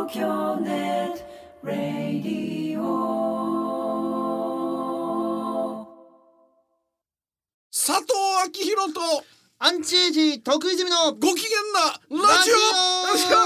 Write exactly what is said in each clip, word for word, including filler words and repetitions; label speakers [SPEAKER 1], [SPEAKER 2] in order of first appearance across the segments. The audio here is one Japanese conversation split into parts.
[SPEAKER 1] 東京ネットラディオ。
[SPEAKER 2] 佐藤昭弘と
[SPEAKER 3] アンチエイジ得意泉の
[SPEAKER 2] ご機嫌なラジオ。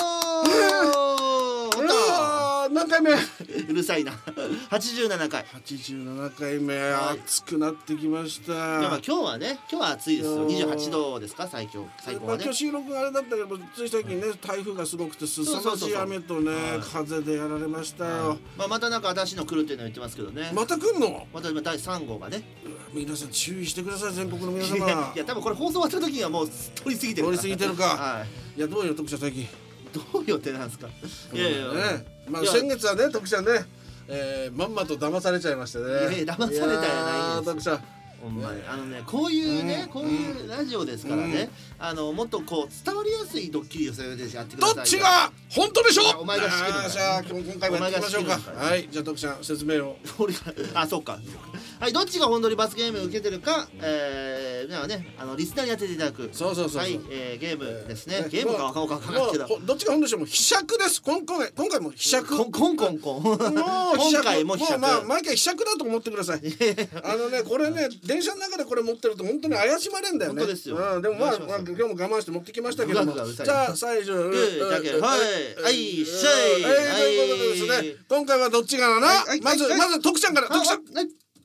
[SPEAKER 2] 何回目？
[SPEAKER 3] うるさいな。はちじゅうななかい。
[SPEAKER 2] はちじゅうななかいめ、暑くなってきました。
[SPEAKER 3] いやまあ今日はね、今日は暑いですよ。にじゅうはちどですか、最強最高はね。
[SPEAKER 2] まあ、今日収録があれだったけど、つい最近ね、台風がすごくて凄まじい雨とね、風でやられましたよ。
[SPEAKER 3] まあまたなんか新しいの来るっていうのを言ってますけどね。
[SPEAKER 2] また来んの？
[SPEAKER 3] また今だいさんごうがね。
[SPEAKER 2] 皆さん注意してください、全国の皆様。
[SPEAKER 3] いや多分これ放送終わった時にはもう通り過ぎてる。
[SPEAKER 2] 通り過ぎてるか。
[SPEAKER 3] はい。
[SPEAKER 2] いやどうよ徳ちゃん最近。
[SPEAKER 3] どうよってなんですか。いやいや。
[SPEAKER 2] ね、まあ先月はね徳ちゃんね。えー、まんまと騙されちゃいましてね。
[SPEAKER 3] いやいや騙されたやないです。
[SPEAKER 2] 徳ちゃん。
[SPEAKER 3] ほんまにあのね、こういうね、こういうラジオですからね、あのもっとこう伝わりやすいドッキリをそういうでやってください。
[SPEAKER 2] どっちが本当でしょう。
[SPEAKER 3] お前が仕切る。
[SPEAKER 2] じゃあ今回もやっていきましょうか。はい、じゃあ徳ちゃん説明を。
[SPEAKER 3] 俺があそうか。はい、どっちが本当に罰ゲームを受けてるか、えー、皆はね、あのリスナーに当てていただく。
[SPEAKER 2] そうそうそうそう。
[SPEAKER 3] はい、えー、ゲームですね。ゲームかわかんわかんないけど。
[SPEAKER 2] どっちが本当でしょう。もうひしゃくです。今回今回もひしゃく。
[SPEAKER 3] コンコンコンコン。
[SPEAKER 2] もう
[SPEAKER 3] 今回もひしゃく。
[SPEAKER 2] まあ毎回ひしゃくだと思ってください。あのねこれね電車の中でこれ持ってると本当に怪しまれんだよね。
[SPEAKER 3] 本当ですよ。
[SPEAKER 2] うん、でもまあ今日も我慢して持ってきましたけども。じゃあ最初。はい
[SPEAKER 3] はいしゃい。
[SPEAKER 2] はいということでですね。今回はどっちがな。まずまず徳ちゃんから徳ちゃん。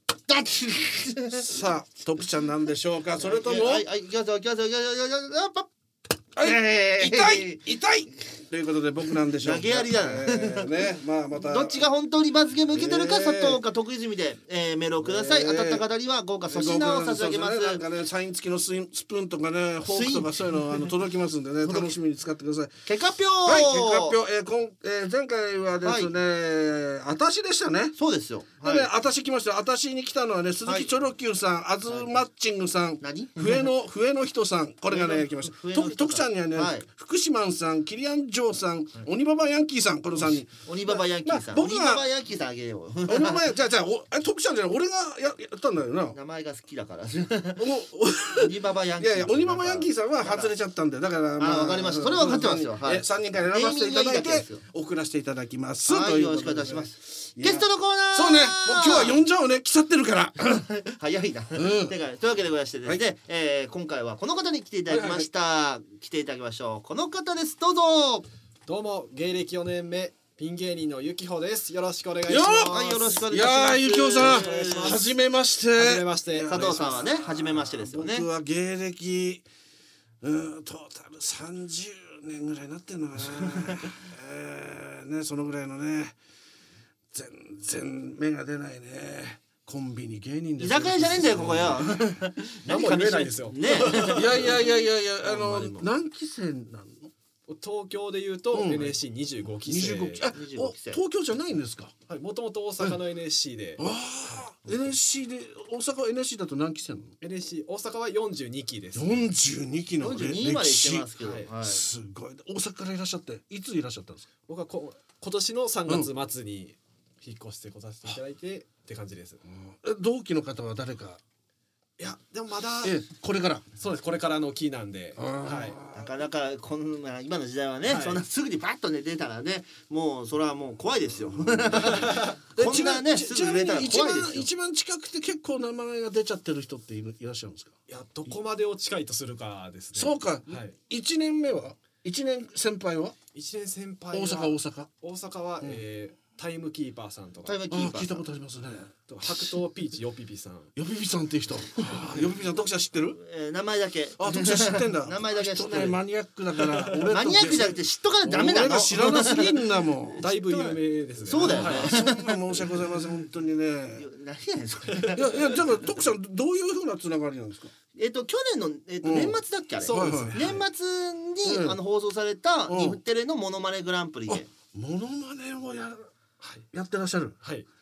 [SPEAKER 2] さあ徳ちゃんなんでしょうか。それとも。
[SPEAKER 3] はいはい行きますよ行きますよ行きますよ。
[SPEAKER 2] はい、痛い痛いということで僕なんでしょうか。
[SPEAKER 3] 投げやりだ
[SPEAKER 2] ね。まあまた
[SPEAKER 3] どっちが本当に罰ゲーム受けてるか、佐藤か徳泉でメールをください。当たった方には豪華粗品を差し上げます。
[SPEAKER 2] なんかねサイン付きのスプーンとかねフォークとかそういうのあの届きますんでね楽しみに使ってください。
[SPEAKER 3] 結果発表。
[SPEAKER 2] はい結果発表。えこんえ前回はですねあたしでしたね。
[SPEAKER 3] そうですよ。
[SPEAKER 2] であたし来ました。あたしに来たのはね鈴木チョロ Q さん、アズマッチングさん、笛の笛の人さん、これがね来ました。徳ちゃんにはね福島さん、キリアンジョーさん、鬼ババヤンキーさん、このさんにん。
[SPEAKER 3] 鬼ババヤンキーさん。鬼ババヤンキーさんあげよう。
[SPEAKER 2] 鬼ババじゃあじゃあお徳ちゃんじゃない俺がややったんだよな。
[SPEAKER 3] 名前が好きだから。
[SPEAKER 2] 鬼ババヤンキー。いやいや鬼ババヤンキーさんは外れちゃったんでだから
[SPEAKER 3] まあわかりました。それは分かってますよ。
[SPEAKER 2] はい。さんにんから選ばせていただいて送らせていただきます。
[SPEAKER 3] はい、よろしくお願いします。ゲストのコーナー。
[SPEAKER 2] そうね。もう今日は呼んじゃおうね。来ちゃってるから。
[SPEAKER 3] 早いな。というわけでございましてですね、え今回はこの方に来ていただきました。来ていただきましょう。この方です。どうぞ。
[SPEAKER 4] どうも芸歴よねんめピン芸人のゆきほです。よろしくお願いします。
[SPEAKER 3] はい、よろしくお願いします。
[SPEAKER 2] いやーゆきほさん、はじめまして。
[SPEAKER 4] はじめまして。
[SPEAKER 3] 佐藤さんはね、はじめましてですよね。
[SPEAKER 2] 僕は芸歴うんトータルさんじゅうねんぐらいになってんのかな。えー、ねそのぐらいのね全然芽が出ないね。コンビニ芸人です。
[SPEAKER 3] 居酒屋じゃねえんだよここよ。
[SPEAKER 4] 何も言えないですよ。
[SPEAKER 3] ね。
[SPEAKER 2] いやいやいやいやいやあの何期生なの？
[SPEAKER 4] 東京でいうと エヌエスシーにじゅうご 期生。
[SPEAKER 2] にじゅうごきあ東京じゃないんですか？
[SPEAKER 4] はい、もともと大阪の エヌエスシー で。
[SPEAKER 2] ああ エヌエスシー で大阪は エヌエスシー だと何期生なの？
[SPEAKER 4] エヌエスシー 大阪はよんじゅうにきです。
[SPEAKER 2] よんじゅうにきの歴史。すごい。大阪からいらっしゃっていついらっしゃったんですか？
[SPEAKER 4] 僕はこ今年のさんがつ末に引っ越してこさせていただいてって感じです。
[SPEAKER 2] 同期の方は誰か？
[SPEAKER 4] いやでもまだ
[SPEAKER 2] えこれから
[SPEAKER 4] そうですこれからの期なんで、はい、
[SPEAKER 3] なかなかこの今の時代はね、はい、そんなすぐにパッとね出たらねもうそれはもう怖いですよ。こんなねすぐ出たら怖いですよ。
[SPEAKER 2] 一番近くて結構名前が出ちゃってる人っているいらっしゃるんですか？
[SPEAKER 4] いやどこまでを近いとするかですね。
[SPEAKER 2] そうか。はい、いちねんめはいちねん先輩はい
[SPEAKER 4] ちねん先輩は
[SPEAKER 2] 大阪大阪
[SPEAKER 4] 大阪は、うん、えータイムキーパーさんとか。
[SPEAKER 3] タイムキーパー
[SPEAKER 2] 聞いたことありますね。
[SPEAKER 4] 白桃ピーチヨピピさん。
[SPEAKER 2] ヨピピさんっていう人。ヨピピさん読者知ってる？
[SPEAKER 3] えー、名前だけ。
[SPEAKER 2] あ読者知ってんだ。
[SPEAKER 3] 名前だけ知ってる。
[SPEAKER 2] マニアックだから。
[SPEAKER 3] 俺マニアックじゃなくて知っとかないとダメなの。
[SPEAKER 2] 俺が知らなすぎんだもん。
[SPEAKER 4] だいぶ有名ですね。
[SPEAKER 3] そうだよね。
[SPEAKER 2] そんな申し訳ございません本当にね。
[SPEAKER 3] 何やねんそれ。い
[SPEAKER 2] やいやじゃあ徳さんどういう風なつながりなんですか？
[SPEAKER 3] えっと去年のえっと年末だっけあれ。
[SPEAKER 4] そうですね。
[SPEAKER 3] 年末にあの放送された日テレのモノマネグランプリで。
[SPEAKER 2] モノマネをややってらっしゃる。
[SPEAKER 4] はい。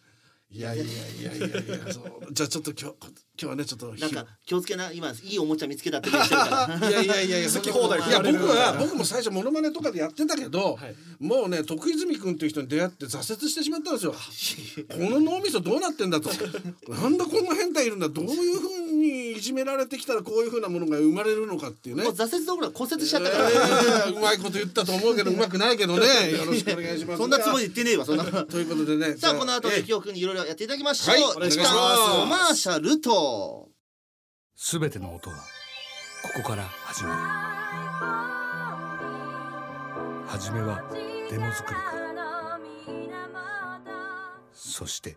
[SPEAKER 2] いやいやいやいやいやそうじゃあちょっと今日今日はねちょっと
[SPEAKER 3] なんか気をつけな、今いいおもちゃ見つけたって言ってるから
[SPEAKER 2] いやいやいやいや
[SPEAKER 4] 好き放題
[SPEAKER 2] いや僕は僕も最初モノマネとかでやってたけど、
[SPEAKER 4] はい
[SPEAKER 2] もうね徳泉君っていう人に出会って挫折してしまったんですよこの脳みそどうなってんだとなんだこんな変態いるんだどういう風にいじめられてきたらこういう風なものが生まれるのかっていうね
[SPEAKER 3] もう挫折どころか骨折しちゃったから、
[SPEAKER 2] えーうまいこと言ったと思うけどうまくないけどねよろしくお願いします
[SPEAKER 3] そんなつもりで言ってねえわそんな
[SPEAKER 2] ということでね
[SPEAKER 3] さあこの後
[SPEAKER 2] え
[SPEAKER 3] ゆきおくんにいろいろやっていただきましょう、
[SPEAKER 2] はい
[SPEAKER 4] お願いします
[SPEAKER 3] 一旦コマーシャルと
[SPEAKER 5] すべての音はここから始まる。はじめはデモ作りからそして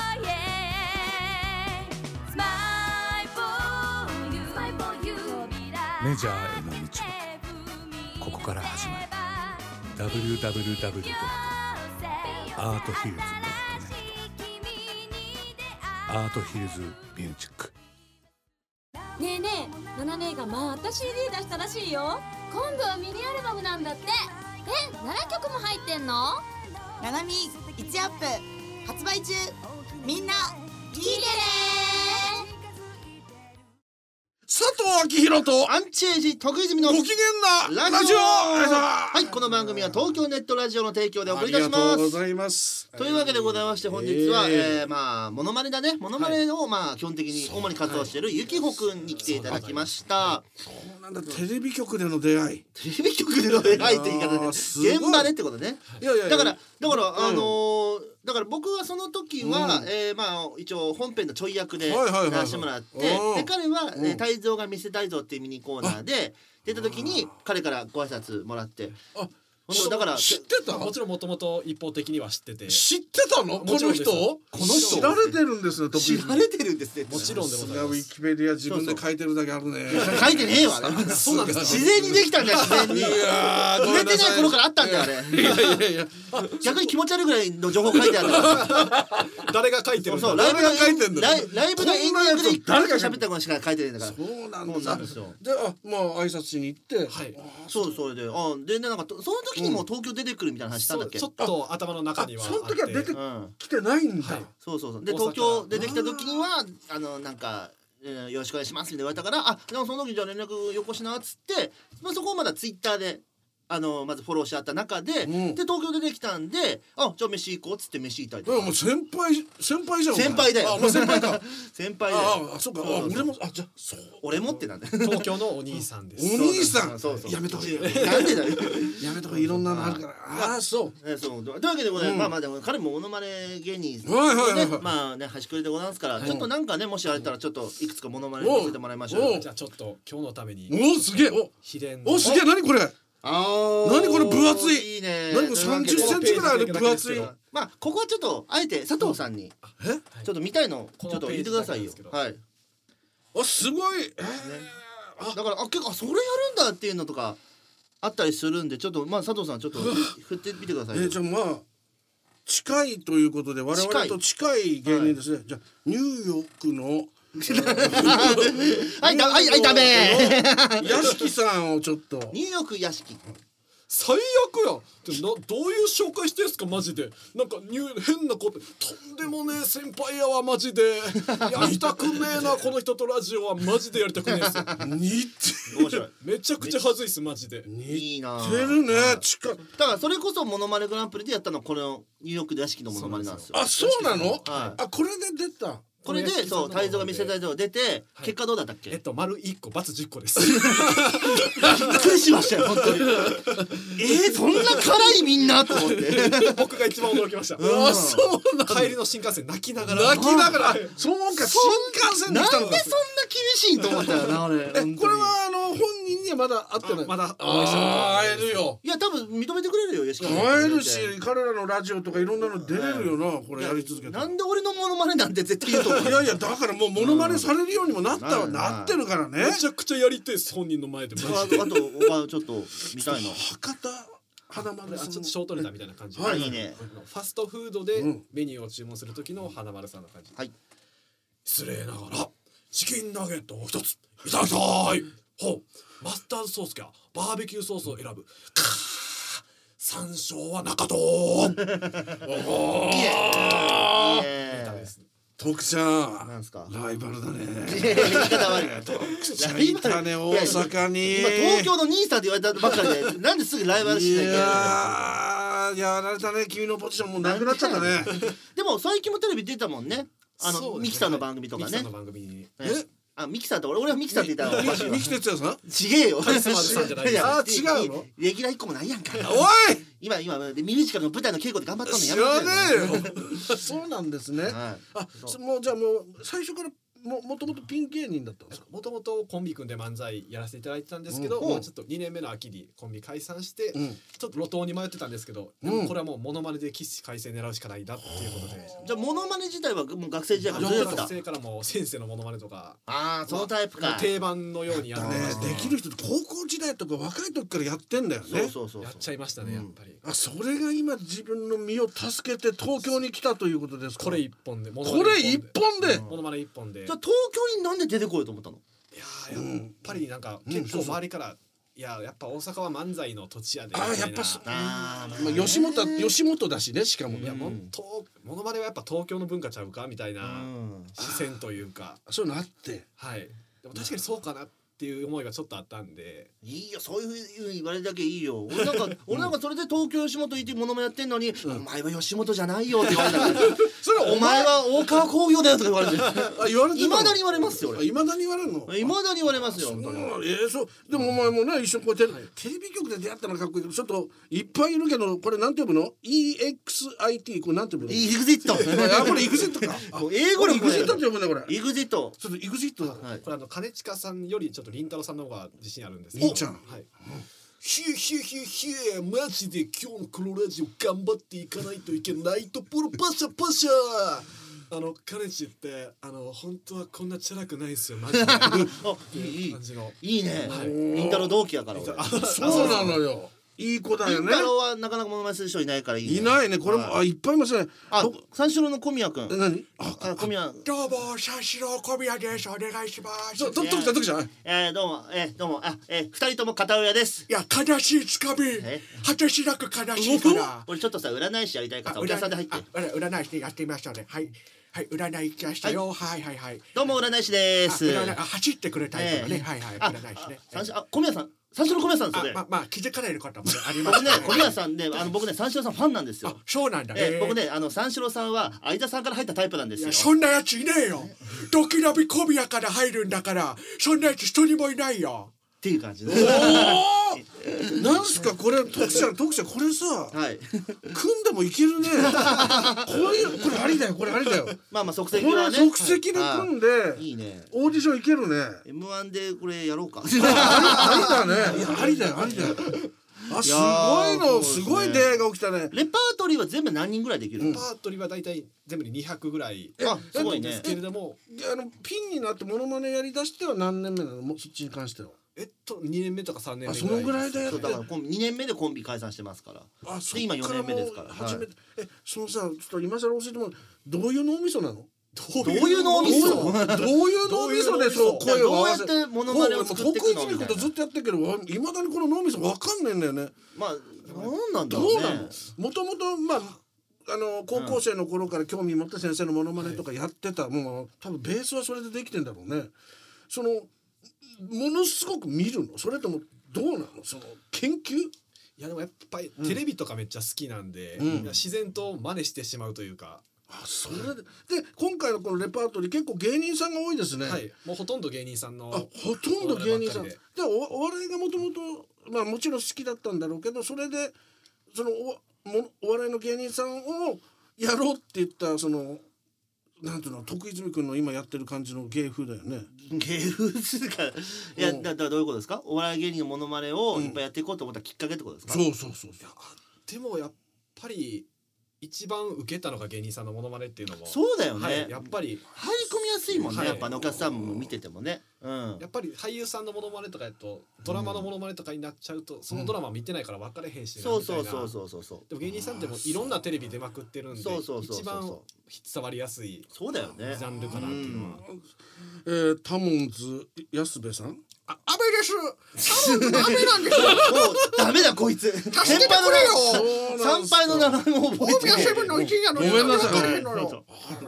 [SPEAKER 5] メジャーへの道はここから始まる。 ダブリューダブリューダブリュー ドット アートヒルズ ドット ネット アートヒルズミュージック。
[SPEAKER 6] ねえねえ、ナナ姉がまた シーディー 出したらしいよ。今度はミニアルバムなんだって。え、ななきょくも入ってんの？
[SPEAKER 7] ナナミいちアップ発売中。みんな聞いてね。
[SPEAKER 2] 佐藤明宏と
[SPEAKER 3] アンチエイジ徳泉の
[SPEAKER 2] ご機嫌なラジオ
[SPEAKER 3] はいこの番組は東京ネットラジオの提供でお送りいたし
[SPEAKER 2] ありがとう
[SPEAKER 3] ます
[SPEAKER 2] ございます
[SPEAKER 3] というわけでございまして本日は、
[SPEAKER 2] えー
[SPEAKER 3] えーまあモノマネだねモノマネをまあ基本的に主に活動しているゆきほくんに来ていただきました
[SPEAKER 2] そうなんだテレビ局での出会い
[SPEAKER 3] テレビ局での出会いって言い方で
[SPEAKER 2] あーすごい
[SPEAKER 3] 現場でってことね
[SPEAKER 2] いやいやいや
[SPEAKER 3] だからだから、
[SPEAKER 2] うん
[SPEAKER 3] あのーだから僕はその時は、
[SPEAKER 2] うん
[SPEAKER 3] えーまあ一応本編のちょい役で
[SPEAKER 2] はいはいはいはい
[SPEAKER 3] 出させてもらって、
[SPEAKER 2] うん
[SPEAKER 3] で彼は、
[SPEAKER 2] うん
[SPEAKER 3] えー泰造が見せたいぞっていうミニコーナーで出た時に彼からご挨拶もらって
[SPEAKER 2] あ
[SPEAKER 3] 本当だから
[SPEAKER 2] 知ってた
[SPEAKER 4] もちろんもともと一方的には知ってて
[SPEAKER 2] 知ってたのこの人
[SPEAKER 4] もちろんです
[SPEAKER 2] この人知られてるんですね
[SPEAKER 3] 知られてるんですね
[SPEAKER 4] もちろんでございます
[SPEAKER 2] ウィキペディア自分で書いてるだけあるね
[SPEAKER 3] 書いてねえわ
[SPEAKER 4] そうなんですか
[SPEAKER 3] 自然にできたんだよ自然に
[SPEAKER 2] いやー
[SPEAKER 3] 売れてない頃からあったんだよあれ
[SPEAKER 2] いやいやいや
[SPEAKER 3] 逆に気持ち悪いぐらいの情報書いてあるんだから
[SPEAKER 4] 誰が書いてるんだ
[SPEAKER 3] そう
[SPEAKER 2] 誰が書いてんだ
[SPEAKER 3] ライライブのエンディングで一回喋ったことしか書いてないんだから
[SPEAKER 2] そうなん
[SPEAKER 3] そう
[SPEAKER 2] だ
[SPEAKER 3] なんですよ
[SPEAKER 2] であまあ挨拶しに行って
[SPEAKER 4] はい
[SPEAKER 3] そうそれであでねなんかその時にもう東京出てくるみたいな話したんだっけ
[SPEAKER 4] ちょっと頭の中にはあって
[SPEAKER 2] あその時は出て
[SPEAKER 3] うん
[SPEAKER 2] きてないんだ
[SPEAKER 4] はい
[SPEAKER 3] そうそうそうで
[SPEAKER 4] 大阪
[SPEAKER 3] 東京出てきた時にはあのなんかえーよろしくお願いしますって言われたからあでもその時じゃあ連絡よこしなっつってまあそこをまだツイッターであのまずフォローし合った中で、
[SPEAKER 2] ん
[SPEAKER 3] で東京出てきたんであじゃあ飯行こうっつって飯行ったりとか
[SPEAKER 2] いやもう先輩先輩じゃんお前
[SPEAKER 3] 先輩だよ
[SPEAKER 2] あお前先輩か
[SPEAKER 3] 先輩だよ
[SPEAKER 2] ああそうかあ俺もあじゃあそう
[SPEAKER 3] 俺もってなんだよ
[SPEAKER 4] 東京のお兄さんです
[SPEAKER 2] お兄さん
[SPEAKER 3] そうそう
[SPEAKER 2] やめた方がいいよ
[SPEAKER 3] なんでだよ
[SPEAKER 2] やめた方がいいいろんなのあるからああそう
[SPEAKER 3] えそうというわけでございます、
[SPEAKER 2] うん
[SPEAKER 3] まあまあでも彼もモノマネ芸人で、
[SPEAKER 2] はいはいはいはい
[SPEAKER 3] まあね端くれでございますから、ちょっとなんかねもしあれたらちょっといくつかモノマネ
[SPEAKER 2] おう
[SPEAKER 3] 見せてもらいましょう
[SPEAKER 2] おう
[SPEAKER 3] よ
[SPEAKER 4] じゃあちょっと今日のために
[SPEAKER 2] おおすげえお
[SPEAKER 4] 秘伝の
[SPEAKER 2] おすげえ何これ
[SPEAKER 3] あー
[SPEAKER 2] 何これ分厚い
[SPEAKER 3] いいね
[SPEAKER 2] 何これさんじゅっセンチぐらいある分厚い
[SPEAKER 4] このページ
[SPEAKER 3] まあここはちょっとあえて佐藤さんに
[SPEAKER 2] え
[SPEAKER 3] ちょっと見たいのち
[SPEAKER 4] この
[SPEAKER 3] ょっと言ってくださいよ
[SPEAKER 4] ページだけ
[SPEAKER 3] はい
[SPEAKER 2] あすごいえー
[SPEAKER 3] だからあ結構あそれやるんだっていうのとかあったりするんでちょっとまあ佐藤さんちょっと振ってみてくださいよ
[SPEAKER 2] えーじゃあまあ近いということで我々と近い芸人ですねじゃあニューヨークの
[SPEAKER 3] はいだはいはいダメ
[SPEAKER 2] 屋敷さんをちょっと
[SPEAKER 3] ニューヨーク屋敷
[SPEAKER 4] 最悪やでなどういう紹介してんすかマジでなんかニュ変なこととんでもねえ先輩やわマジでやりたくねえなこの人とラジオはマジでやりたくねえっす
[SPEAKER 2] 似
[SPEAKER 3] 面白い
[SPEAKER 4] めちゃくちゃ恥ずいっすマジで
[SPEAKER 3] いいな
[SPEAKER 2] てるね近い
[SPEAKER 3] だからそれこそモノマネグランプリでやったのはこのニューヨーク屋敷のモノマネなんですよ
[SPEAKER 2] あそうなの
[SPEAKER 3] はい
[SPEAKER 2] あこれで出た
[SPEAKER 3] これでそう泰造が見せたいと出て結果どうだったっけ
[SPEAKER 4] えっと丸いっこバツじゅっこです
[SPEAKER 3] びっくりしましたよ本当にえー、そんな辛いみんなと思って
[SPEAKER 4] 僕が一番驚きました
[SPEAKER 2] あそうなんだ
[SPEAKER 4] 帰りの新幹線泣きながら
[SPEAKER 2] 泣きながらそうか新幹線で
[SPEAKER 3] なん
[SPEAKER 2] 来たのか
[SPEAKER 3] でそんな厳しいと思ったよな俺
[SPEAKER 2] えこれはあの本人にはまだ会ってない
[SPEAKER 4] あまだ
[SPEAKER 2] あー会えるよ
[SPEAKER 3] いや多分認めてくれるよ屋敷
[SPEAKER 2] 会えるし彼らのラジオとかいろんなの出れるよなこれやり続けたら
[SPEAKER 3] なんで俺のモノマネなんて絶対言うと思う
[SPEAKER 2] いやいやだからもうモノマネされるようにもなったわ
[SPEAKER 3] うん
[SPEAKER 2] なってるからね
[SPEAKER 4] めちゃくちゃやりてえっす本人の前でマ
[SPEAKER 3] ああ
[SPEAKER 4] ジで
[SPEAKER 3] と他ちょっと見たいな
[SPEAKER 2] 博多花丸
[SPEAKER 4] あ
[SPEAKER 2] さん
[SPEAKER 4] ちょっとショートネタみたいな感じで、
[SPEAKER 2] はい
[SPEAKER 3] いいね
[SPEAKER 4] あのファストフードで
[SPEAKER 2] うん
[SPEAKER 4] メニューを注文する時の花丸さんの感じ、
[SPEAKER 3] はい
[SPEAKER 4] 失礼ながらチキンナゲットを一ついただきたいほうマスタードソースかバーベキューソースを選ぶかー山椒は中戸
[SPEAKER 3] いいね
[SPEAKER 4] ダメです
[SPEAKER 2] 徳ちゃん
[SPEAKER 3] なんすか
[SPEAKER 2] ライバルだね。
[SPEAKER 3] いやいや言い方悪いな
[SPEAKER 2] 徳ちゃんいたね大阪に。
[SPEAKER 3] 今東京の兄さんって言われたばっかりでなんですぐライバルし
[SPEAKER 2] い
[SPEAKER 3] なきゃいけない
[SPEAKER 2] やーやられたね君のポジションもなくなっちゃったね。
[SPEAKER 3] でも最近もテレビ出たもんねあの
[SPEAKER 4] そうですね
[SPEAKER 3] ミキさんの番組とかね
[SPEAKER 4] ミキさんの番組に
[SPEAKER 3] えあミキさんって俺俺はミキさんって言ったらおかしいわ
[SPEAKER 2] 三木哲也さん。
[SPEAKER 3] ちげえよ
[SPEAKER 4] カリスマさんじゃないです
[SPEAKER 2] あ違うの
[SPEAKER 3] レギュラー一個もないやんか
[SPEAKER 2] おい
[SPEAKER 3] 今今ミュージカルの舞台の稽古で頑張っとんのや
[SPEAKER 2] 知ら
[SPEAKER 3] めて
[SPEAKER 2] ねえよ。そうなんですね。
[SPEAKER 3] はい
[SPEAKER 2] あそもうじゃあもう最初からももともとピン芸人だったんですか。
[SPEAKER 4] もともとコンビ組んで漫才やらせていただいてたんですけど、
[SPEAKER 2] うん
[SPEAKER 4] まあちょっとにねんめの秋にコンビ解散して、
[SPEAKER 2] うん
[SPEAKER 4] ちょっと路頭に迷ってたんですけど、で
[SPEAKER 2] うん
[SPEAKER 4] もこれはもうモノマネで起死回生狙うしかないなっていうことで、
[SPEAKER 3] じゃあモノマネ自体はもう学生時代からずっとやってた
[SPEAKER 4] 学生からもう先生のモノマネとか
[SPEAKER 3] ああそのタイプか
[SPEAKER 4] 定番のようにやってました
[SPEAKER 2] ねできる人って高校時代とか若い時からやってんだよね。
[SPEAKER 3] そうそうそう
[SPEAKER 4] やっちゃいましたね、やっぱり
[SPEAKER 2] あそれが今自分の身を助けて東京に来たということですか。
[SPEAKER 4] これ一本でモノ
[SPEAKER 2] こ
[SPEAKER 4] マネ
[SPEAKER 2] れ一本で。
[SPEAKER 4] モノマネ一本で、
[SPEAKER 3] じゃあ東京になんで出てこようと思ったの
[SPEAKER 4] いやーやっぱりなんか結構周りから、いややっぱ大阪は漫才の土地やでみたいな。
[SPEAKER 2] あやっぱそう
[SPEAKER 3] あー
[SPEAKER 2] まあ吉本は吉本だしねしかも
[SPEAKER 4] いや
[SPEAKER 2] ね。
[SPEAKER 4] もうとモノマネはやっぱ東京の文化ちゃうかみたいな
[SPEAKER 3] うん
[SPEAKER 4] 視線というか、
[SPEAKER 2] そういうのあって。
[SPEAKER 4] はいでも確かにそうかなっていう思いがちょっとあったんで、
[SPEAKER 3] いいよそういうふうに言われるだけいいよ俺なんか俺なんかそれで東京吉本行ってモノマネやってんのに、お前は吉本じゃないよって言われたから
[SPEAKER 2] それ
[SPEAKER 3] お前は大川工業だよとか言われて
[SPEAKER 2] あ言われてたの。
[SPEAKER 3] いまだに言われますよ俺
[SPEAKER 2] いまだに言われるの。
[SPEAKER 3] いまだに言われますよ
[SPEAKER 2] うん
[SPEAKER 3] 本当に
[SPEAKER 2] えー、そうでもお前もね一緒にこうテレテレビ局で出会ったのがかっこいいけどちょっといっぱいいるけどこれなんて呼ぶの イーエックスアイティー これなんて呼ぶの。
[SPEAKER 3] イグジット
[SPEAKER 2] あこれイグジットか。あ
[SPEAKER 3] もう英語力
[SPEAKER 2] これイグジットって呼ぶんだこれ。
[SPEAKER 3] イグジット
[SPEAKER 2] ちょっとイグジットだ。
[SPEAKER 3] はい
[SPEAKER 4] これあの兼近さんよりちょっとりんたろーさんの方が自信あるんです
[SPEAKER 2] いいじゃん
[SPEAKER 4] はいひえひえひえひえマジで今日の黒ラジオ頑張っていかないといけないところパシャパシャあのカネチってあの本当はこんなチャラくないんですよマジで
[SPEAKER 3] あいいいい
[SPEAKER 4] 感じの
[SPEAKER 3] いいね
[SPEAKER 4] はい
[SPEAKER 3] りんたろー同期やから俺
[SPEAKER 2] そうなのよ。いい子だよね。
[SPEAKER 3] りんたろーはなかなかモノマネする人いないからいいね
[SPEAKER 2] いないねこれもあいっぱいいますね。
[SPEAKER 3] あ
[SPEAKER 2] ど
[SPEAKER 3] 三四郎の小宮君
[SPEAKER 2] え何？あ
[SPEAKER 3] あ小宮
[SPEAKER 4] どうも三四郎小宮ですお願いします
[SPEAKER 2] そうととくちゃんとくちゃん。
[SPEAKER 3] えー、どうもえー、どうもあえー、二人とも片親です
[SPEAKER 4] いや悲しいつかみ
[SPEAKER 3] え
[SPEAKER 4] 果てしなく悲しいから
[SPEAKER 3] 俺ちょっとさ占い師やりたいからお客さんで入って
[SPEAKER 4] あ占い師やってみましたねはいはい占い行きましたよはいはいはい
[SPEAKER 3] どうも占い師です
[SPEAKER 4] 占いあ走ってくれたいとかね、
[SPEAKER 3] ええ
[SPEAKER 4] はいはい
[SPEAKER 3] あ
[SPEAKER 4] 占い師ね
[SPEAKER 3] あ三四あ小宮さん三四郎小宮さんですよね
[SPEAKER 4] あままあ気づかれることもあります
[SPEAKER 3] 僕ね小宮さんねあの僕ね三四郎さんファンなんですよ
[SPEAKER 4] あそうなんだ
[SPEAKER 3] えー、僕
[SPEAKER 4] ね
[SPEAKER 3] ねあの三四郎さんは相田さんから入ったタイプなんですよ
[SPEAKER 4] いやそんなやついねえよドキラビ小宮から入るんだからそんなやつ一人もいないよ
[SPEAKER 3] っていう感じで
[SPEAKER 2] なんすかこれ徳ちゃん徳ちゃんこれさ
[SPEAKER 3] はい
[SPEAKER 2] 組んでもいけるね。こういうこれありだよこれありだよ。
[SPEAKER 3] まあまあ即
[SPEAKER 2] これ
[SPEAKER 3] 席はね
[SPEAKER 2] 即席で組んで
[SPEAKER 3] いいね
[SPEAKER 2] オーディションいけるね。
[SPEAKER 3] エムワン でこれやろうか
[SPEAKER 2] ありだね。いやありだよありだよ。あすごいのすごい出会いが起きたね。
[SPEAKER 3] レパートリーは全部何人ぐらいできるの、
[SPEAKER 4] パートリーはだいたい全部でにひゃくぐらい
[SPEAKER 3] あすごいね
[SPEAKER 4] ですけれども
[SPEAKER 2] あのピンになってモノマネやりだしては何年目なのもうそっちに関しては。
[SPEAKER 4] えっとにねんめとかさんねんめ
[SPEAKER 2] あそのぐらいでやって
[SPEAKER 3] そうだからコンビにねんめでコンビ解散してますから
[SPEAKER 2] あそ
[SPEAKER 3] で今よねんめですから
[SPEAKER 2] っからもう始め
[SPEAKER 3] はい
[SPEAKER 2] てえそのさちょっと今更教えてもらうどういう脳みそなの？
[SPEAKER 4] ど
[SPEAKER 3] どういう脳みそ
[SPEAKER 2] どういう脳みそでそう声を合わせ
[SPEAKER 3] どうやってモノマネを作っていくの
[SPEAKER 2] こう徳泉君とずっとやってるけどいまだにこの脳みそわかんないんだよね。
[SPEAKER 3] まあなんなんだろうね
[SPEAKER 2] どうなの？もともとまああの高校生の頃から興味持って先生のモノマネとかやってた、もう多分ベースはそれでできてんだろうね。そのものすごく見るの？それともどうなの？その研究？
[SPEAKER 4] いやでもやっぱりテレビとかめっちゃ好きなんで、
[SPEAKER 2] うん
[SPEAKER 4] いや自然と真似してしまうというか、
[SPEAKER 2] あそれでで今回のこのレパートリー結構芸人さんが多いですね。
[SPEAKER 4] はいもうほとんど芸人さんの
[SPEAKER 2] あほとんど芸人さんで
[SPEAKER 4] お笑いばっかりで
[SPEAKER 2] おお笑いがもともとまあもちろん好きだったんだろうけどそれでそのおもお笑いの芸人さんをやろうって言ったそのなんていうの徳泉君の今やってる感じの芸風だよね。
[SPEAKER 3] 芸風ですかいや
[SPEAKER 2] うん
[SPEAKER 3] だだからどういうことですかお笑い芸人のモノマネをいっぱいやっていこうと思ったきっかけってことですか、
[SPEAKER 2] そうそうそうそう。
[SPEAKER 4] でもやっぱり一番受けたのが芸人さんのモノマネっていうのも
[SPEAKER 3] そうだよね、
[SPEAKER 4] はい、やっぱり
[SPEAKER 3] 入り込みやすいもんね、
[SPEAKER 4] はい
[SPEAKER 3] やっぱねお客さんも見ててもねうん
[SPEAKER 4] やっぱり俳優さんのモノマネとかやとドラマのモノマネとかになっちゃうと、そのドラマ見てないから分かれへんしな
[SPEAKER 3] そう
[SPEAKER 4] みたいな。
[SPEAKER 3] そうそうそうそうそう
[SPEAKER 4] でも芸人さんってもういろんなテレビ出まくってるんで
[SPEAKER 3] そうそうそうそう
[SPEAKER 4] 一番伝わりやすい
[SPEAKER 3] そうだよね
[SPEAKER 4] ジャンルかなっていうのは。
[SPEAKER 2] えー、タモンズ安部さん。
[SPEAKER 4] あ雨です雨なんですよ
[SPEAKER 3] もうダメだこいつ
[SPEAKER 4] 助けてくれよ
[SPEAKER 3] 先輩の名前も覚えてない
[SPEAKER 4] 大宮セブンの一位やの
[SPEAKER 2] ごめんなさい
[SPEAKER 4] わかれへんのよ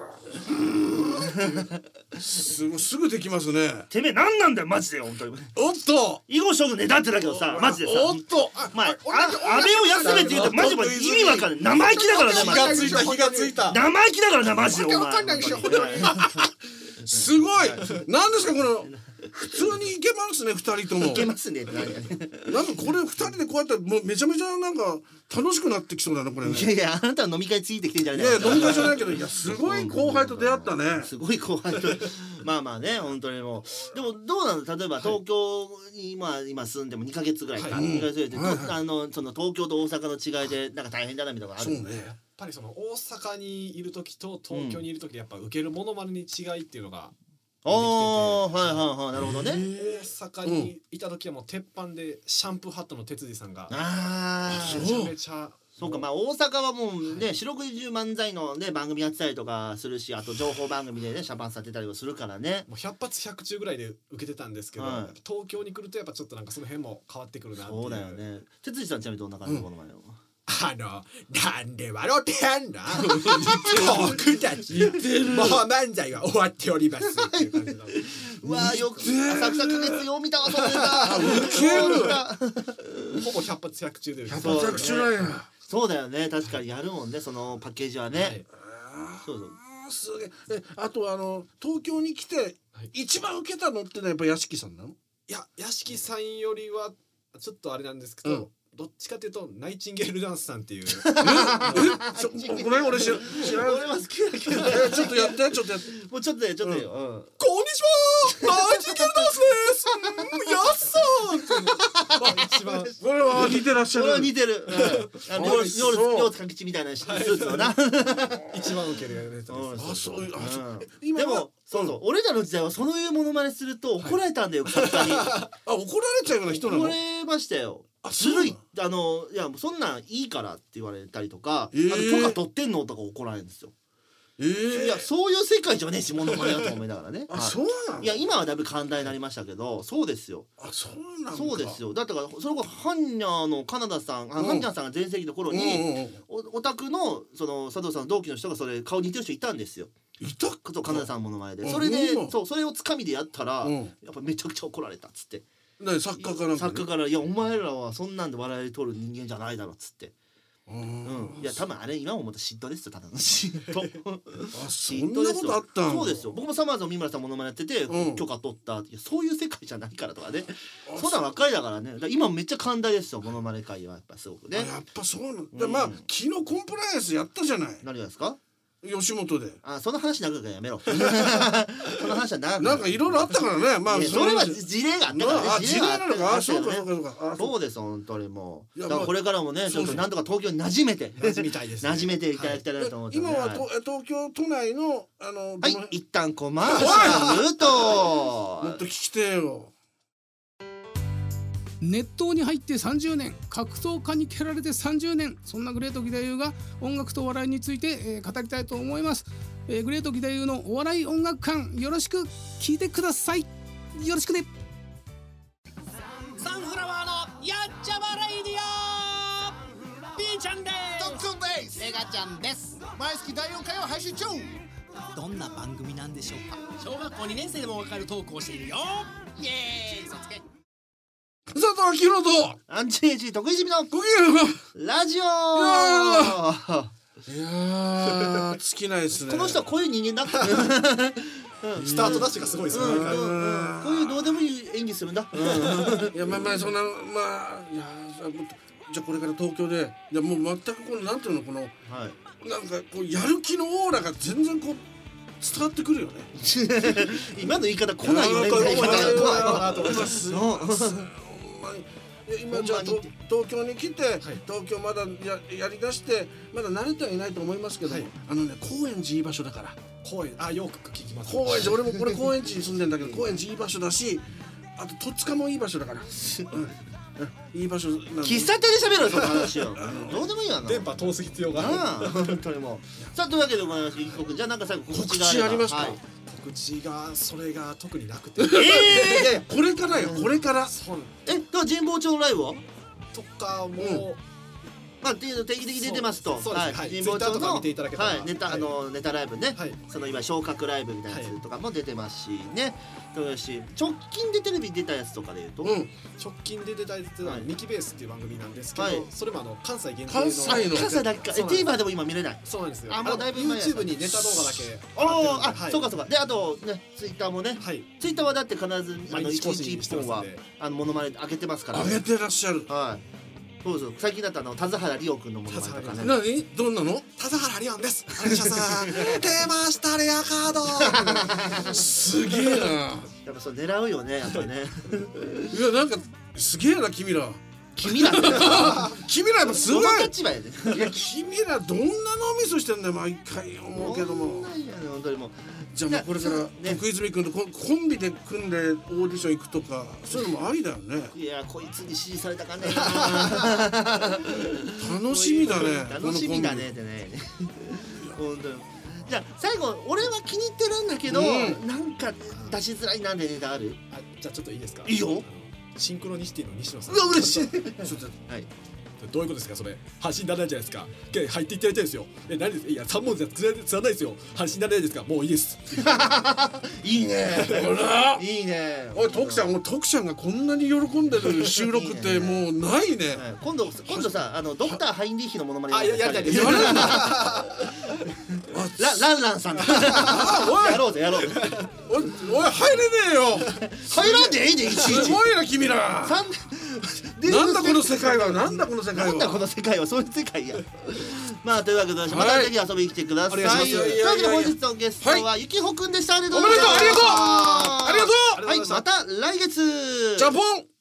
[SPEAKER 2] すぐすぐできますね。
[SPEAKER 3] てめえ何なんだよマジで本当に
[SPEAKER 2] おっと
[SPEAKER 3] 囲碁将軍ねだってだけどさマジでさ
[SPEAKER 2] おっと
[SPEAKER 3] まあ、あ
[SPEAKER 4] お同じ
[SPEAKER 3] 安倍を休めって言うとマジで意味わかんない生意気だからね
[SPEAKER 2] 気
[SPEAKER 3] マジで
[SPEAKER 2] がついた気がついた。
[SPEAKER 3] 生意気だからなマジでお前
[SPEAKER 4] わけわかんないでしょ
[SPEAKER 3] 本当に
[SPEAKER 2] すごい。なんですかこの普通にいけますね二人とも。
[SPEAKER 3] いけますねって何やね
[SPEAKER 2] なんかこれ二人でこうやってもうめちゃめちゃなんか楽しくなってきそうだなこれね。
[SPEAKER 3] いやいやあなたは飲み会ついてきてんじゃない
[SPEAKER 2] いやいや飲み会じゃないけどいやすごい後輩と出会ったね。
[SPEAKER 3] すごい後輩とまあまあね本当にもうでもどうなの例えば東京に今今住んでもにかげつぐらいか、
[SPEAKER 2] はい
[SPEAKER 3] にかげつぐらいで、
[SPEAKER 2] はいはい
[SPEAKER 3] あのその東京と大阪の違いでなんか大変だなみたいなのがある
[SPEAKER 2] そうね。
[SPEAKER 4] やっぱりその大阪にいる時と東京にいる時でやっぱ受けるものまねに違いっていうのが
[SPEAKER 3] ああはいはいはいなるほどね
[SPEAKER 4] 大阪にいた時はもう鉄板でシャンプーハットの哲司さんが
[SPEAKER 3] ああ
[SPEAKER 4] めちゃめちゃ
[SPEAKER 3] そうかまあ大阪はもうね四六時中漫才のね番組やってたりとかするしあと情報番組でねシャンパンさってたりもするからね
[SPEAKER 4] もう百発百中ぐらいで受けてたんですけど、
[SPEAKER 3] はい
[SPEAKER 4] やっぱ東京に来るとやっぱちょっよなんかその辺も変わってくるなっていう
[SPEAKER 3] そうだよね哲司さんちなみにどんな感じのものまねを
[SPEAKER 4] あのなんで笑ってんの僕たちもう漫才は終わっておりますっていう感じの
[SPEAKER 3] うわーよく浅草花月よう見たわそれだ
[SPEAKER 4] ほぼ百発百中で
[SPEAKER 2] 百発百中なんや。
[SPEAKER 3] そうだよね確かにやるもんねそのパッケージはね、
[SPEAKER 4] はい
[SPEAKER 3] そうそう
[SPEAKER 2] あーすげえ。えあとあの東京に来て一番受けたのってのはやっぱ屋敷さんなの？
[SPEAKER 4] いや屋敷さんよりはちょっとあれなんですけど、
[SPEAKER 2] うん
[SPEAKER 4] どっちかというとナイチンゲールダンスさんっていう
[SPEAKER 2] ちょごめん俺知ら知らん。
[SPEAKER 3] 俺は好きだけど
[SPEAKER 2] えちょっとやってちょっとやって。
[SPEAKER 3] もうちょっとでちょっとよ、うん
[SPEAKER 4] こんにちはナイチンゲールダンスですうんやっさーって一番
[SPEAKER 2] これは似てらっしゃ
[SPEAKER 3] 俺は
[SPEAKER 2] る。
[SPEAKER 3] 似てる、うん、あの
[SPEAKER 2] 美味しそう
[SPEAKER 3] 夜夜か吉みたいなスーツのな、
[SPEAKER 4] 一番受けるやつです、
[SPEAKER 3] うん
[SPEAKER 2] あそういうあそう
[SPEAKER 3] うん
[SPEAKER 2] 今は
[SPEAKER 3] でもそうそう俺らの時代はそういうモノマネすると怒られたんだよ作家に
[SPEAKER 2] あ怒られちゃうような人なの？
[SPEAKER 3] 怒られましたよ
[SPEAKER 2] あ
[SPEAKER 3] ずるい
[SPEAKER 2] そう
[SPEAKER 3] あのいやそんなんいいからって言われたりとか、
[SPEAKER 2] えー
[SPEAKER 3] あと許可取ってんのとか怒られるんですよ、
[SPEAKER 2] ええ
[SPEAKER 3] いやそういう世界じゃねえしモノマネだと思いながらね
[SPEAKER 2] あ
[SPEAKER 3] はい
[SPEAKER 2] そうなの？
[SPEAKER 3] いや今はだいぶ寛大になりましたけどそうですよ
[SPEAKER 2] あそうなんだ。
[SPEAKER 3] そうですよだってからそれこそハンニャのカナダさん、あ
[SPEAKER 2] うん
[SPEAKER 3] ハンニャさんが全盛期の頃
[SPEAKER 2] うん
[SPEAKER 3] に、
[SPEAKER 2] うんうん。
[SPEAKER 3] おオタクのその佐藤さんの同期の人がそれ顔似てる人いたんですよ
[SPEAKER 2] いた
[SPEAKER 3] そうカナダさんのモノマネで
[SPEAKER 2] あ
[SPEAKER 3] それで
[SPEAKER 2] そうなの
[SPEAKER 3] そうそれをつかみでやったら、
[SPEAKER 2] うん
[SPEAKER 3] やっぱめちゃくちゃ怒られたっつって
[SPEAKER 2] 何作家かなんか
[SPEAKER 3] 作家から「いやお前らはそんなんで笑い取る人間じゃないだろ」っつって、
[SPEAKER 2] う
[SPEAKER 3] うん、いや多分あれ今思ったら嫉妬ですよただの嫉妬
[SPEAKER 2] あそ
[SPEAKER 3] 嫉
[SPEAKER 2] んなことあったん？
[SPEAKER 3] そうですよ僕もサマーズの三村さんモノマネやってて、
[SPEAKER 2] うん
[SPEAKER 3] 許可取ったいやそういう世界じゃないからとかねそんなん若いだからねだから今めっちゃ寛大ですよモノマネ界はやっぱすごくね
[SPEAKER 2] あやっぱそうなんだ。まあ昨日コンプライアンスやったじゃない。
[SPEAKER 3] 何がですか
[SPEAKER 2] 吉本で。
[SPEAKER 3] あその話長くからやめろその話は長く
[SPEAKER 2] なんかいろいろあったからね。まあ
[SPEAKER 3] いやそれは
[SPEAKER 2] の
[SPEAKER 3] 事例があったからね
[SPEAKER 2] あ事例なのか。あそうかそうか
[SPEAKER 3] ね
[SPEAKER 2] そうか。あ
[SPEAKER 3] そうです本当にもう
[SPEAKER 2] いや
[SPEAKER 3] だからこれからもねちょっとなんとか東京に馴染めて
[SPEAKER 4] 馴染みたいですね
[SPEAKER 3] 馴染めていただきたいなと思って、
[SPEAKER 2] 今はと東京都内のあの
[SPEAKER 3] は
[SPEAKER 2] どの
[SPEAKER 3] い一旦コマーシャルと
[SPEAKER 2] もっと聞きてえよ。
[SPEAKER 8] 熱湯に入ってさんじゅうねん、格闘家に蹴られてさんじゅうねん、そんなグレート義太夫が音楽と笑いについて、えー語りたいと思います、えーグレート義太夫のお笑い音楽館、よろしく聞いてください。よろしくね。
[SPEAKER 9] サンフラワーのやっちゃまレイディオ B ちゃんです
[SPEAKER 10] トックンです
[SPEAKER 9] メガちゃんです
[SPEAKER 10] 毎月だいよんかいを配信中
[SPEAKER 9] どんな番組なんでしょうか小学校にねん生でもわかるトークをしているよイエーイ嘘つけ
[SPEAKER 2] 佐藤明と
[SPEAKER 3] アンチエイジ得意じみの
[SPEAKER 2] ごきげんよう。
[SPEAKER 3] ラジオ
[SPEAKER 2] いやー尽きないですね。
[SPEAKER 3] この人はこういう人間だ
[SPEAKER 4] スタートダッシュがすごいですね、
[SPEAKER 3] うんうんこういうどうでもいい演技するんだ
[SPEAKER 2] いやまあまあそんなまあいやーじゃあこれから東京でいやもう全くこのなんていうのこの
[SPEAKER 3] はい
[SPEAKER 2] なんかこうやる気のオーラが全然こう伝わってくるよね。
[SPEAKER 3] 今の言い方来ないよねみたいな言い方
[SPEAKER 2] いや
[SPEAKER 3] 来ない
[SPEAKER 4] なと思います
[SPEAKER 3] そう
[SPEAKER 2] ほんまにいや今じゃあ
[SPEAKER 3] ほんまに
[SPEAKER 2] と東京に来て、東京まだややりだしてまだ慣れてはいないと思いますけど、
[SPEAKER 4] はい
[SPEAKER 2] あのね高円寺いい場所だから
[SPEAKER 4] 公園あよく聞きます
[SPEAKER 2] 高円寺俺もこれ高円寺に住んでんだけど高円寺いい場所だしあと戸塚もいい場所だから、うんうんいい場所なんで
[SPEAKER 3] 喫茶店で喋ろよその話よどうでもいいわな
[SPEAKER 4] 電波通す必要がある
[SPEAKER 3] なあ本当にもうさあというわけでございます一国じゃあなんか最後告知があれば
[SPEAKER 2] 告知ありますか
[SPEAKER 3] はい
[SPEAKER 4] 告知がそれが特になくて
[SPEAKER 2] ええいやいやこれからよこれから
[SPEAKER 4] そう
[SPEAKER 3] えだから神保町のライブは
[SPEAKER 4] とかも
[SPEAKER 3] まあっていうの定期的に出てますと、
[SPEAKER 4] そうですねはい
[SPEAKER 3] 神保町
[SPEAKER 4] Twitter とか
[SPEAKER 3] の
[SPEAKER 4] 見ていただけたら
[SPEAKER 3] はいネタ
[SPEAKER 4] はい
[SPEAKER 3] あのネタライブね、
[SPEAKER 4] はい
[SPEAKER 3] その今昇格ライブみたいなやつとかも出てますしね、そうだし直近でテレビ出たやつとかでいうと、
[SPEAKER 2] うん
[SPEAKER 4] 直近で出たやつは
[SPEAKER 3] はい
[SPEAKER 4] ミキベースっていう番組なんですけど、
[SPEAKER 3] はい
[SPEAKER 4] それもあの関西限定の
[SPEAKER 2] 関西の
[SPEAKER 3] 関西だけかえ
[SPEAKER 4] そうなんです
[SPEAKER 3] TVer でも今見れない。
[SPEAKER 4] そうなんですよ。
[SPEAKER 3] あもうだいぶ前や
[SPEAKER 4] YouTube にネタ動画だけ
[SPEAKER 3] あーあ、
[SPEAKER 4] はい
[SPEAKER 3] そうかそうか。であとねツイッターもね、
[SPEAKER 4] はい
[SPEAKER 3] ツイッターはだって必ずあの
[SPEAKER 4] 毎日更
[SPEAKER 3] 一日
[SPEAKER 4] 新して
[SPEAKER 3] 一本は
[SPEAKER 4] ますんで
[SPEAKER 3] あのモノマネ上げてますから、
[SPEAKER 2] 上げてらっしゃる
[SPEAKER 3] はい。そうそう最近だとあの田津原理央くんのモノマネとかね。
[SPEAKER 2] 何どんなの
[SPEAKER 4] 田原リオンです。お願いします。出ましたレアカード。
[SPEAKER 2] すげえな
[SPEAKER 3] やっぱそう狙うよねやっぱね。
[SPEAKER 2] いやなんかすげえな君ら
[SPEAKER 3] 君らって
[SPEAKER 2] 君らやっぱすごい
[SPEAKER 3] どの立場やで。
[SPEAKER 2] いや君らどんな脳みそしてんだよ毎回思うけども
[SPEAKER 3] そんなんやね本当にもう。
[SPEAKER 2] じゃあもうこれから徳泉君とコンコンビで組んでオーディション行くとかそういうのもありだよね
[SPEAKER 3] いやこいつに指示されたかね
[SPEAKER 2] 楽しみだね
[SPEAKER 3] 楽しみだねってね本当にじゃあ最後俺は気に入ってるんだけど、
[SPEAKER 2] うん
[SPEAKER 3] なんか出しづらいなんでネタある
[SPEAKER 4] あじゃあちょっといいですか。
[SPEAKER 3] いいよ。
[SPEAKER 4] シンクロニシティの西野さん。
[SPEAKER 3] うわ嬉しい
[SPEAKER 2] ちょっと
[SPEAKER 3] はい
[SPEAKER 4] どういうことですかそれ。発信ならないじゃないですか。で入っていってやりたいですよ。え何ですいや三文字じゃつらつらないですよ。発信ならないですか。もういいです。
[SPEAKER 3] いいね
[SPEAKER 2] ほら
[SPEAKER 3] いいね
[SPEAKER 2] おい徳ちゃんもう徳ちゃんがこんなに喜んでる収録ってもうないね
[SPEAKER 3] はい今度今度さあのドクターハインリーヒのモノマネ
[SPEAKER 4] あややりたいです。
[SPEAKER 2] やるんだ
[SPEAKER 3] ラランランさんだ
[SPEAKER 2] おい
[SPEAKER 3] やろうぜやろうぜ
[SPEAKER 2] おいおい入れねえよ
[SPEAKER 3] 入らんでええでいちいち
[SPEAKER 2] すごいな君ら
[SPEAKER 3] 三
[SPEAKER 2] なんだこの世界はなんだこの世界
[SPEAKER 3] なんだこ
[SPEAKER 2] は
[SPEAKER 3] の世界はそういう世界やまあというわけでまたぜひ遊びに来てください、
[SPEAKER 4] お願いします
[SPEAKER 3] というわけで本日のゲストはゆきほくんでした。ありがとうございます。
[SPEAKER 2] おめでとうありがとうありがとう
[SPEAKER 3] はいまた来月
[SPEAKER 2] ジャポン